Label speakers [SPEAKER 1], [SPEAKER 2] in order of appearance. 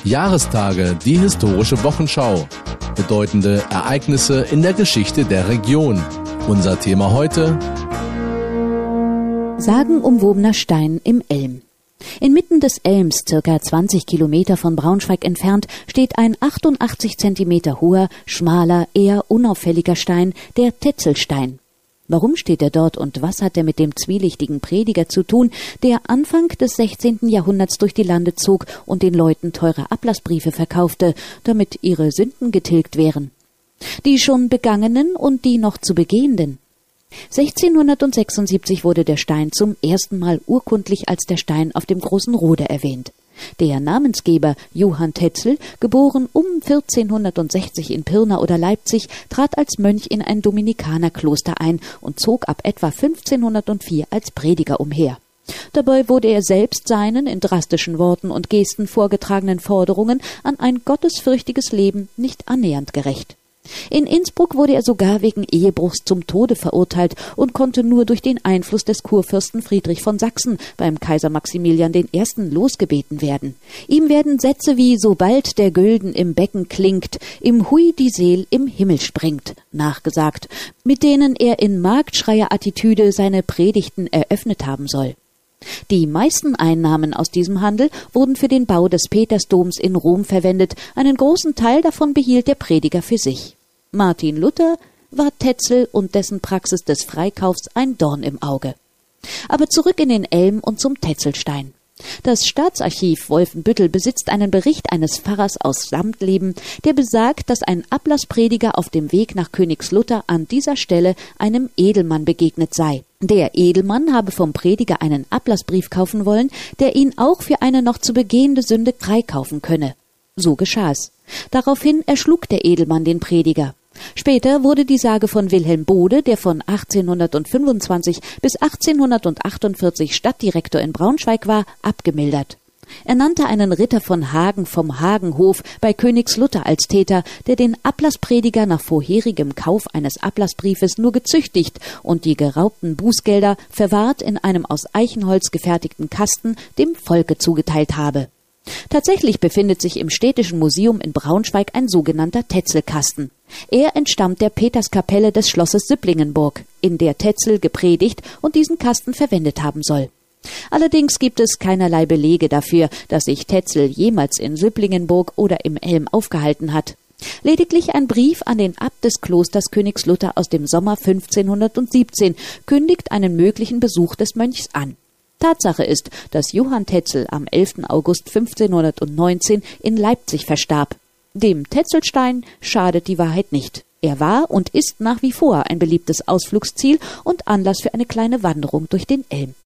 [SPEAKER 1] Jahrestage, die historische Wochenschau. Bedeutende Ereignisse in der Geschichte der Region. Unser Thema heute:
[SPEAKER 2] Sagenumwobener Stein im Elm. Inmitten des Elms, circa 20 Kilometer von Braunschweig entfernt, steht ein 88 Zentimeter hoher, schmaler, eher unauffälliger Stein, der Tetzelstein. Warum steht er dort und was hat er mit dem zwielichtigen Prediger zu tun, der Anfang des 16. Jahrhunderts durch die Lande zog und den Leuten teure Ablassbriefe verkaufte, damit ihre Sünden getilgt wären? Die schon begangenen und die noch zu begehenden. 1676 wurde der Stein zum ersten Mal urkundlich als der Stein auf dem Großen Rode erwähnt. Der Namensgeber Johann Tetzel, geboren um 1460 in Pirna oder Leipzig, trat als Mönch in ein Dominikanerkloster ein und zog ab etwa 1504 als Prediger umher. Dabei wurde er selbst seinen in drastischen Worten und Gesten vorgetragenen Forderungen an ein gottesfürchtiges Leben nicht annähernd gerecht. In Innsbruck wurde er sogar wegen Ehebruchs zum Tode verurteilt und konnte nur durch den Einfluss des Kurfürsten Friedrich von Sachsen beim Kaiser Maximilian I. losgebeten werden. Ihm werden Sätze wie »Sobald der Gülden im Becken klingt, im Hui die Seel im Himmel springt« nachgesagt, mit denen er in Marktschreierattitüde seine Predigten eröffnet haben soll. Die meisten Einnahmen aus diesem Handel wurden für den Bau des Petersdoms in Rom verwendet, einen großen Teil davon behielt der Prediger für sich. Martin Luther war Tetzel und dessen Praxis des Freikaufs ein Dorn im Auge. Aber zurück in den Elm und zum Tetzelstein. Das Staatsarchiv Wolfenbüttel besitzt einen Bericht eines Pfarrers aus Samtleben, der besagt, dass ein Ablassprediger auf dem Weg nach Königslutter an dieser Stelle einem Edelmann begegnet sei. Der Edelmann habe vom Prediger einen Ablassbrief kaufen wollen, der ihn auch für eine noch zu begehende Sünde freikaufen könne. So geschah's. Daraufhin erschlug der Edelmann den Prediger. Später wurde die Sage von Wilhelm Bode, der von 1825 bis 1848 Stadtdirektor in Braunschweig war, abgemildert. Er nannte einen Ritter von Hagen vom Hagenhof bei Königslutter als Täter, der den Ablassprediger nach vorherigem Kauf eines Ablassbriefes nur gezüchtigt und die geraubten Bußgelder verwahrt in einem aus Eichenholz gefertigten Kasten dem Volke zugeteilt habe. Tatsächlich befindet sich im Städtischen Museum in Braunschweig ein sogenannter Tetzelkasten. Er entstammt der Peterskapelle des Schlosses Sipplingenburg, in der Tetzel gepredigt und diesen Kasten verwendet haben soll. Allerdings gibt es keinerlei Belege dafür, dass sich Tetzel jemals in Sipplingenburg oder im Elm aufgehalten hat. Lediglich ein Brief an den Abt des Klosters Königslutter aus dem Sommer 1517 kündigt einen möglichen Besuch des Mönchs an. Tatsache ist, dass Johann Tetzel am 11. August 1519 in Leipzig verstarb. Dem Tetzelstein schadet die Wahrheit nicht. Er war und ist nach wie vor ein beliebtes Ausflugsziel und Anlass für eine kleine Wanderung durch den Elm.